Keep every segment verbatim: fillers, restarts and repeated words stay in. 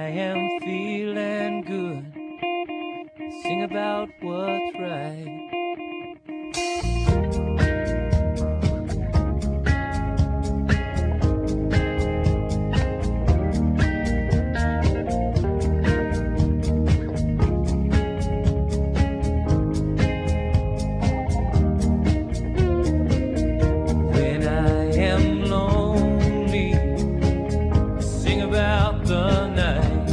am feeling good, sing about what's right. When I am lonely, I sing about the night.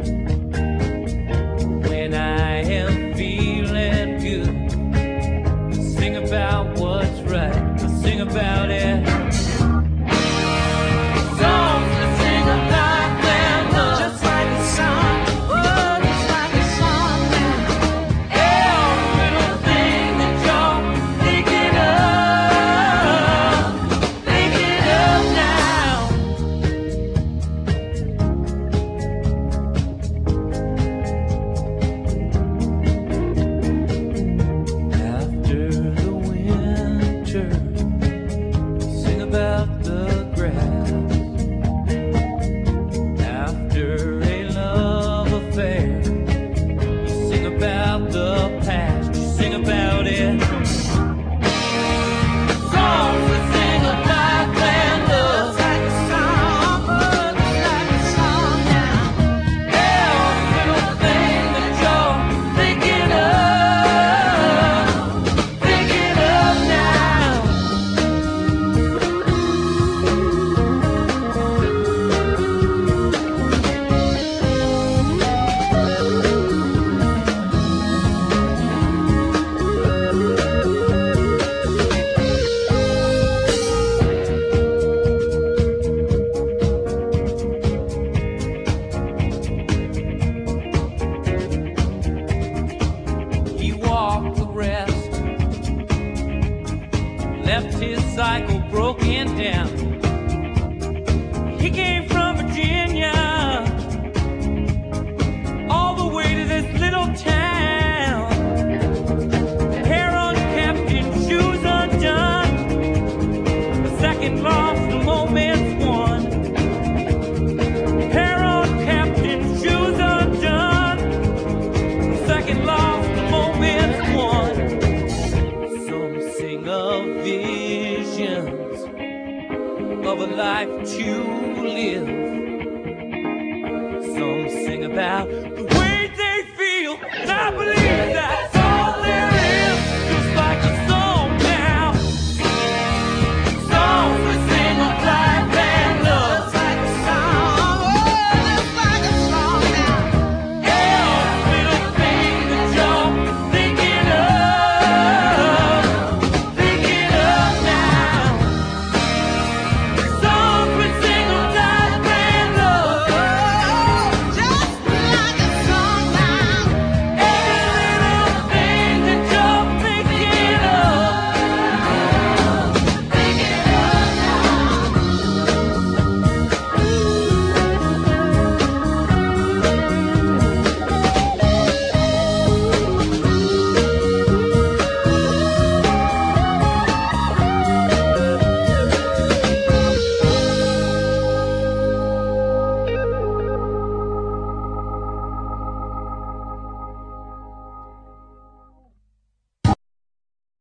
When I am feeling good, I sing about what's right. I sing about it. Songs to sing about when love, just like a song, oh, just like a song now. Every little thing that you're thinking of, thinking of now. After the winter, sing about the grass. After a love affair, you sing about the past. You sing about it. Songs to sing about when love, like a song, oh, just like a song now. Every little thing that you're thinking of, thinking of now. He walked the rest, left his cycle broken down. He came from Virginia all the way to this little town. Hair unkept and shoes undone, a second lost, the moment's won. Hair unkept and shoes undone, a second lost, the moment's won. Some sing of visions of a life to live. Some sing about the